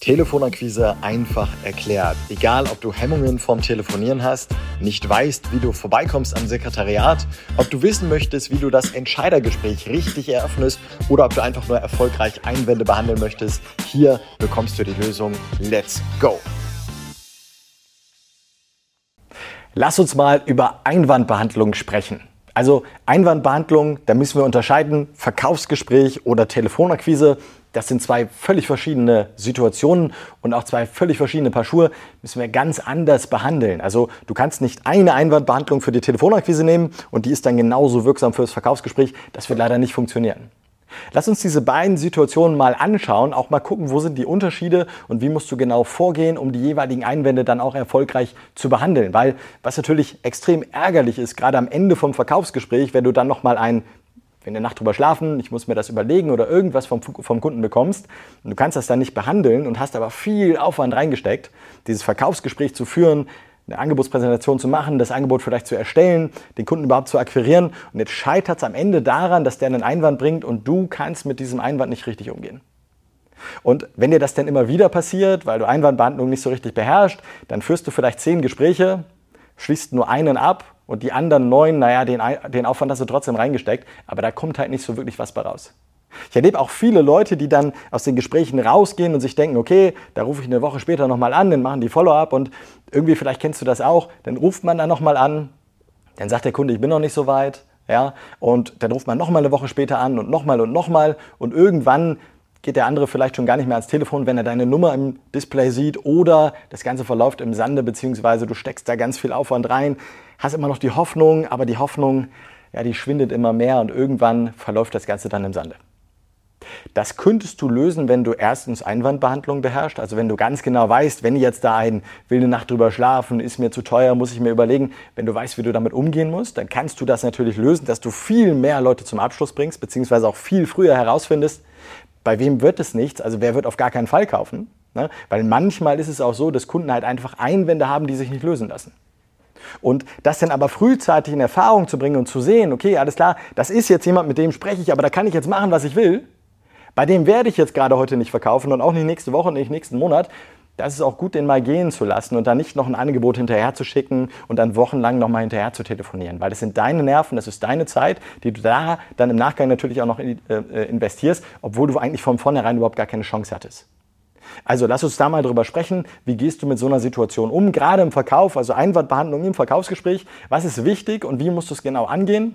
Telefonakquise einfach erklärt. Egal, ob du Hemmungen vom Telefonieren hast, nicht weißt, wie du vorbeikommst am Sekretariat, ob du wissen möchtest, wie du das Entscheidergespräch richtig eröffnest oder ob du einfach nur erfolgreich Einwände behandeln möchtest, hier bekommst du die Lösung. Let's go! Lass uns mal über Einwandbehandlung sprechen. Also Einwandbehandlung, da müssen wir unterscheiden, Verkaufsgespräch oder Telefonakquise. Das sind zwei völlig verschiedene Situationen und auch zwei völlig verschiedene Paar Schuhe müssen wir ganz anders behandeln. Also du kannst nicht eine Einwandbehandlung für die Telefonakquise nehmen und die ist dann genauso wirksam für das Verkaufsgespräch. Das wird leider nicht funktionieren. Lass uns diese beiden Situationen mal anschauen, auch mal gucken, wo sind die Unterschiede und wie musst du genau vorgehen, um die jeweiligen Einwände dann auch erfolgreich zu behandeln. Weil was natürlich extrem ärgerlich ist, gerade am Ende vom Verkaufsgespräch, wenn du dann nochmal wenn eine Nacht drüber schlafen, ich muss mir das überlegen oder irgendwas vom Kunden bekommst und du kannst das dann nicht behandeln und hast aber viel Aufwand reingesteckt, dieses Verkaufsgespräch zu führen, eine Angebotspräsentation zu machen, das Angebot vielleicht zu erstellen, den Kunden überhaupt zu akquirieren und jetzt scheitert es am Ende daran, dass der einen Einwand bringt und du kannst mit diesem Einwand nicht richtig umgehen. Und wenn dir das dann immer wieder passiert, weil du Einwandbehandlung nicht so richtig beherrschst, dann führst du vielleicht 10 Gespräche, schließt nur einen ab und die anderen 9, den Aufwand hast du trotzdem reingesteckt, aber da kommt halt nicht so wirklich was bei raus. Ich erlebe auch viele Leute, die dann aus den Gesprächen rausgehen und sich denken, okay, da rufe ich eine Woche später nochmal an, dann machen die Follow-up und irgendwie, vielleicht kennst du das auch, dann ruft man dann nochmal an, dann sagt der Kunde, ich bin noch nicht so weit, ja, und dann ruft man nochmal eine Woche später an und nochmal und irgendwann geht der andere vielleicht schon gar nicht mehr ans Telefon, wenn er deine Nummer im Display sieht oder das Ganze verläuft im Sande, beziehungsweise du steckst da ganz viel Aufwand rein, hast immer noch die Hoffnung, aber die Hoffnung, ja, die schwindet immer mehr und irgendwann verläuft das Ganze dann im Sande. Das könntest du lösen, wenn du erstens Einwandbehandlung beherrschst, also wenn du ganz genau weißt, wenn jetzt da will eine Nacht drüber schlafen, ist mir zu teuer, muss ich mir überlegen, wenn du weißt, wie du damit umgehen musst, dann kannst du das natürlich lösen, dass du viel mehr Leute zum Abschluss bringst, beziehungsweise auch viel früher herausfindest, bei wem wird es nichts, also wer wird auf gar keinen Fall kaufen, ne? Weil manchmal ist es auch so, dass Kunden halt einfach Einwände haben, die sich nicht lösen lassen. Und das dann aber frühzeitig in Erfahrung zu bringen und zu sehen, okay, alles klar, das ist jetzt jemand, mit dem spreche ich, aber da kann ich jetzt machen, was ich will. Bei dem werde ich jetzt gerade heute nicht verkaufen und auch nicht nächste Woche, nicht nächsten Monat. Das ist auch gut, den mal gehen zu lassen und dann nicht noch ein Angebot hinterher zu schicken und dann wochenlang nochmal hinterher zu telefonieren. Weil das sind deine Nerven, das ist deine Zeit, die du da dann im Nachgang natürlich auch noch investierst, obwohl du eigentlich von vornherein überhaupt gar keine Chance hattest. Also lass uns da mal drüber sprechen, wie gehst du mit so einer Situation um, gerade im Verkauf, also Einwandbehandlung im Verkaufsgespräch. Was ist wichtig und wie musst du es genau angehen?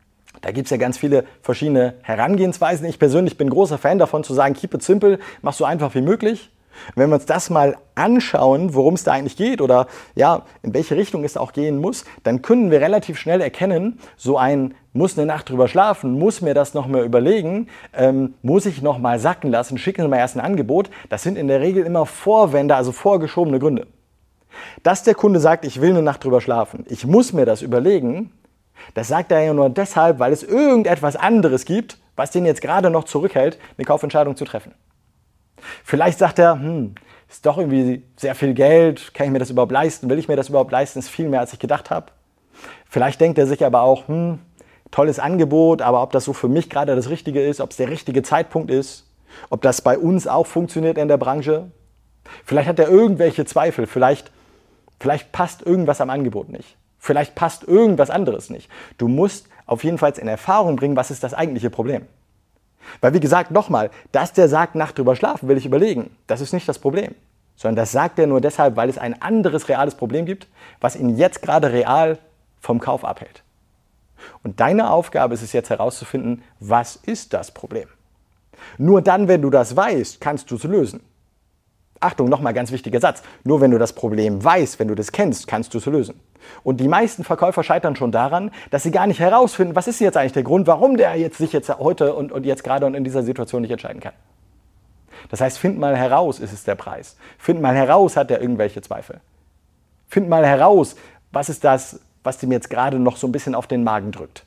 Da gibt es ja ganz viele verschiedene Herangehensweisen. Ich persönlich bin großer Fan davon zu sagen, keep it simple, mach so einfach wie möglich. Und wenn wir uns das mal anschauen, worum es da eigentlich geht oder ja, in welche Richtung es auch gehen muss, dann können wir relativ schnell erkennen, muss eine Nacht drüber schlafen, muss mir das nochmal überlegen, muss ich nochmal sacken lassen, schicken Sie mal erst ein Angebot. Das sind in der Regel immer Vorwände, also vorgeschobene Gründe. Dass der Kunde sagt, ich will eine Nacht drüber schlafen, ich muss mir das überlegen, das sagt er ja nur deshalb, weil es irgendetwas anderes gibt, was den jetzt gerade noch zurückhält, eine Kaufentscheidung zu treffen. Vielleicht sagt er, ist doch irgendwie sehr viel Geld, kann ich mir das überhaupt leisten, will ich mir das überhaupt leisten, ist viel mehr, als ich gedacht habe. Vielleicht denkt er sich aber auch, tolles Angebot, aber ob das so für mich gerade das Richtige ist, ob es der richtige Zeitpunkt ist, ob das bei uns auch funktioniert in der Branche. Vielleicht hat er irgendwelche Zweifel, vielleicht passt irgendwas am Angebot nicht. Vielleicht passt irgendwas anderes nicht. Du musst auf jeden Fall in Erfahrung bringen, was ist das eigentliche Problem. Weil wie gesagt, nochmal, dass der sagt, Nacht drüber schlafen, will ich überlegen, das ist nicht das Problem. Sondern das sagt er nur deshalb, weil es ein anderes reales Problem gibt, was ihn jetzt gerade real vom Kauf abhält. Und deine Aufgabe ist es jetzt herauszufinden, was ist das Problem? Nur dann, wenn du das weißt, kannst du es lösen. Achtung, nochmal ganz wichtiger Satz. Nur wenn du das Problem weißt, wenn du das kennst, kannst du es lösen. Und die meisten Verkäufer scheitern schon daran, dass sie gar nicht herausfinden, was ist jetzt eigentlich der Grund, warum der sich jetzt heute und jetzt gerade und in dieser Situation nicht entscheiden kann. Das heißt, find mal heraus, ist es der Preis. Find mal heraus, hat er irgendwelche Zweifel. Find mal heraus, was ist das, was dem jetzt gerade noch so ein bisschen auf den Magen drückt.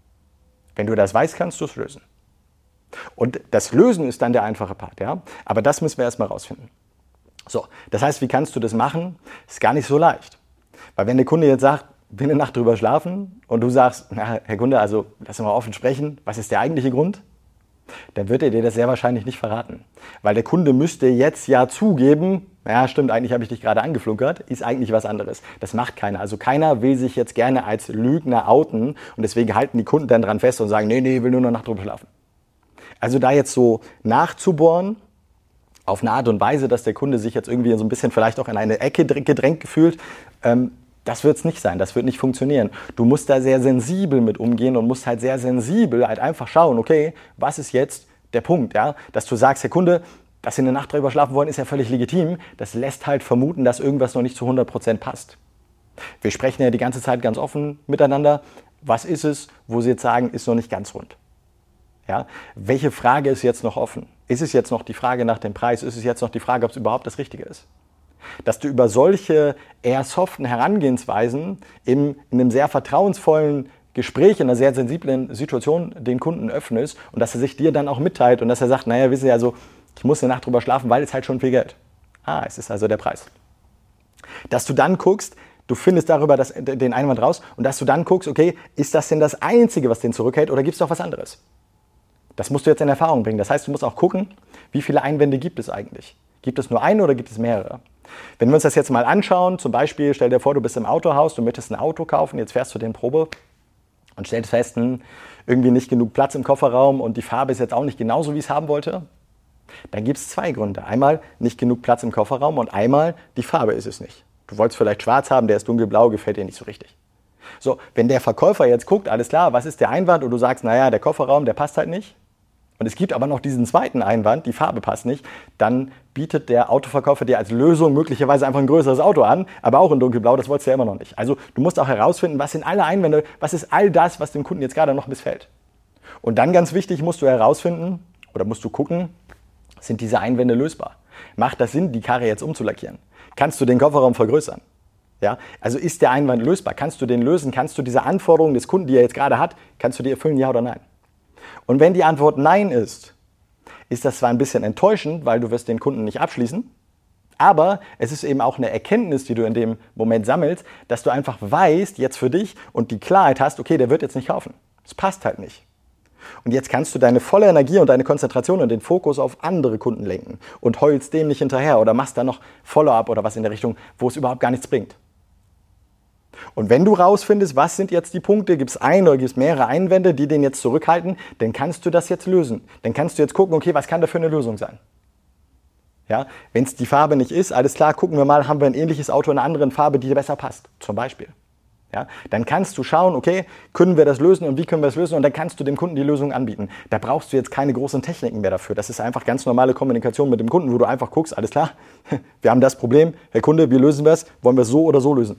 Wenn du das weißt, kannst du es lösen. Und das Lösen ist dann der einfache Part, ja? Aber das müssen wir erstmal rausfinden. So, das heißt, wie kannst du das machen? Ist gar nicht so leicht. Weil wenn der Kunde jetzt sagt, will eine Nacht drüber schlafen und du sagst, na, Herr Kunde, also lass uns mal offen sprechen, was ist der eigentliche Grund? Dann wird er dir das sehr wahrscheinlich nicht verraten. Weil der Kunde müsste jetzt ja zugeben, ja stimmt, eigentlich habe ich dich gerade angeflunkert, ist eigentlich was anderes. Das macht keiner. Also keiner will sich jetzt gerne als Lügner outen und deswegen halten die Kunden dann dran fest und sagen, nee, will nur noch eine Nacht drüber schlafen. Also da jetzt so nachzubohren, auf eine Art und Weise, dass der Kunde sich jetzt irgendwie so ein bisschen vielleicht auch in eine Ecke gedrängt fühlt, das wird es nicht sein, das wird nicht funktionieren. Du musst da sehr sensibel mit umgehen und musst halt sehr sensibel halt einfach schauen, okay, was ist jetzt der Punkt, ja? Dass du sagst, Herr Kunde, dass Sie eine Nacht drüber schlafen wollen, ist ja völlig legitim. Das lässt halt vermuten, dass irgendwas noch nicht zu 100% passt. Wir sprechen ja die ganze Zeit ganz offen miteinander. Was ist es, wo Sie jetzt sagen, ist noch nicht ganz rund? Ja? Welche Frage ist jetzt noch offen? Ist es jetzt noch die Frage nach dem Preis? Ist es jetzt noch die Frage, ob es überhaupt das Richtige ist? Dass du über solche eher soften Herangehensweisen in einem sehr vertrauensvollen Gespräch, in einer sehr sensiblen Situation den Kunden öffnest und dass er sich dir dann auch mitteilt und dass er sagt, naja, wissen Sie, also ich muss eine Nacht drüber schlafen, weil es halt schon viel Geld. Es ist also der Preis. Dass du dann guckst, du findest darüber den Einwand raus und dass du dann guckst, okay, ist das denn das Einzige, was den zurückhält oder gibt es doch was anderes? Das musst du jetzt in Erfahrung bringen. Das heißt, du musst auch gucken, wie viele Einwände gibt es eigentlich? Gibt es nur einen oder gibt es mehrere? Wenn wir uns das jetzt mal anschauen, zum Beispiel, stell dir vor, du bist im Autohaus, du möchtest ein Auto kaufen, jetzt fährst du den Probe und stellst fest, irgendwie nicht genug Platz im Kofferraum und die Farbe ist jetzt auch nicht genauso, wie ich es haben wollte. Dann gibt es zwei Gründe. Einmal nicht genug Platz im Kofferraum und einmal die Farbe ist es nicht. Du wolltest vielleicht schwarz haben, der ist dunkelblau, gefällt dir nicht so richtig. So, wenn der Verkäufer jetzt guckt, alles klar, was ist der Einwand und du sagst, naja, der Kofferraum, der passt halt nicht. Und es gibt aber noch diesen zweiten Einwand, die Farbe passt nicht, dann bietet der Autoverkäufer dir als Lösung möglicherweise einfach ein größeres Auto an, aber auch in dunkelblau, das wolltest du ja immer noch nicht. Also du musst auch herausfinden, was sind alle Einwände, was ist all das, was dem Kunden jetzt gerade noch missfällt. Und dann ganz wichtig, musst du herausfinden oder musst du gucken, sind diese Einwände lösbar? Macht das Sinn, die Karre jetzt umzulackieren? Kannst du den Kofferraum vergrößern? Ja? Also ist der Einwand lösbar? Kannst du den lösen? Kannst du diese Anforderungen des Kunden, die er jetzt gerade hat, kannst du die erfüllen, ja oder nein? Und wenn die Antwort Nein ist das zwar ein bisschen enttäuschend, weil du wirst den Kunden nicht abschließen, aber es ist eben auch eine Erkenntnis, die du in dem Moment sammelst, dass du einfach weißt, jetzt für dich und die Klarheit hast, okay, der wird jetzt nicht kaufen. Es passt halt nicht. Und jetzt kannst du deine volle Energie und deine Konzentration und den Fokus auf andere Kunden lenken und heulst dem nicht hinterher oder machst dann noch Follow-up oder was in der Richtung, wo es überhaupt gar nichts bringt. Und wenn du rausfindest, was sind jetzt die Punkte, gibt es ein oder gibt es mehrere Einwände, die den jetzt zurückhalten, dann kannst du das jetzt lösen. Dann kannst du jetzt gucken, okay, was kann da für eine Lösung sein? Ja, wenn es die Farbe nicht ist, alles klar, gucken wir mal, haben wir ein ähnliches Auto in einer anderen Farbe, die dir besser passt, zum Beispiel. Ja, dann kannst du schauen, okay, können wir das lösen und wie können wir das lösen und dann kannst du dem Kunden die Lösung anbieten. Da brauchst du jetzt keine großen Techniken mehr dafür. Das ist einfach ganz normale Kommunikation mit dem Kunden, wo du einfach guckst, alles klar, wir haben das Problem, Herr Kunde, wie lösen wir es? Wollen wir es so oder so lösen?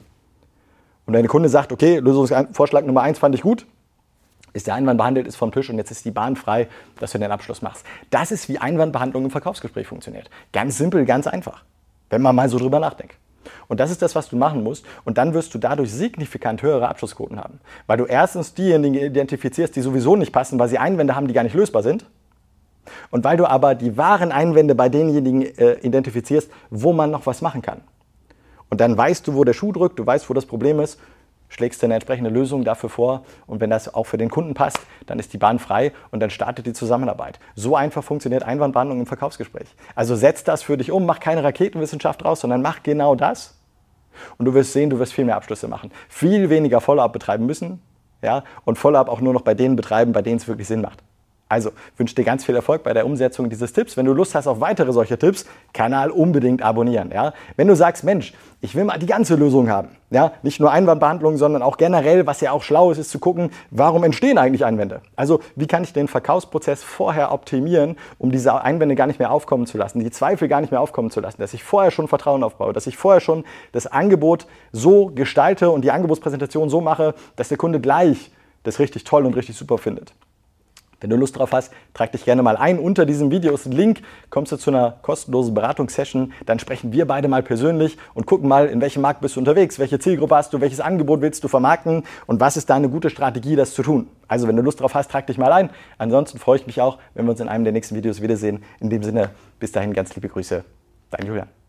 Und wenn der Kunde sagt, okay, Lösungsvorschlag Nummer 1 fand ich gut, ist der Einwand behandelt, ist vom Tisch und jetzt ist die Bahn frei, dass du den Abschluss machst. Das ist, wie Einwandbehandlung im Verkaufsgespräch funktioniert. Ganz simpel, ganz einfach, wenn man mal so drüber nachdenkt. Und das ist das, was du machen musst. Und dann wirst du dadurch signifikant höhere Abschlussquoten haben. Weil du erstens diejenigen identifizierst, die sowieso nicht passen, weil sie Einwände haben, die gar nicht lösbar sind. Und weil du aber die wahren Einwände bei denjenigen identifizierst, wo man noch was machen kann. Und dann weißt du, wo der Schuh drückt, du weißt, wo das Problem ist, schlägst dir eine entsprechende Lösung dafür vor und wenn das auch für den Kunden passt, dann ist die Bahn frei und dann startet die Zusammenarbeit. So einfach funktioniert Einwandbehandlung im Verkaufsgespräch. Also setz das für dich um, mach keine Raketenwissenschaft draus, sondern mach genau das und du wirst sehen, du wirst viel mehr Abschlüsse machen. Viel weniger Follow-up betreiben müssen, ja, und Follow-up auch nur noch bei denen betreiben, bei denen es wirklich Sinn macht. Also wünsche dir ganz viel Erfolg bei der Umsetzung dieses Tipps. Wenn du Lust hast auf weitere solche Tipps, Kanal unbedingt abonnieren. Ja? Wenn du sagst, Mensch, ich will mal die ganze Lösung haben, ja? Nicht nur Einwandbehandlung, sondern auch generell, was ja auch schlau ist, ist zu gucken, warum entstehen eigentlich Einwände? Also wie kann ich den Verkaufsprozess vorher optimieren, um diese Einwände gar nicht mehr aufkommen zu lassen, die Zweifel gar nicht mehr aufkommen zu lassen, dass ich vorher schon Vertrauen aufbaue, dass ich vorher schon das Angebot so gestalte und die Angebotspräsentation so mache, dass der Kunde gleich das richtig toll und richtig super findet. Wenn du Lust drauf hast, trag dich gerne mal ein. Unter diesem Video ist ein Link, kommst du zu einer kostenlosen Beratungssession, dann sprechen wir beide mal persönlich und gucken mal, in welchem Markt bist du unterwegs, welche Zielgruppe hast du, welches Angebot willst du vermarkten und was ist da eine gute Strategie, das zu tun. Also wenn du Lust drauf hast, trag dich mal ein. Ansonsten freue ich mich auch, wenn wir uns in einem der nächsten Videos wiedersehen. In dem Sinne, bis dahin ganz liebe Grüße, dein Julian.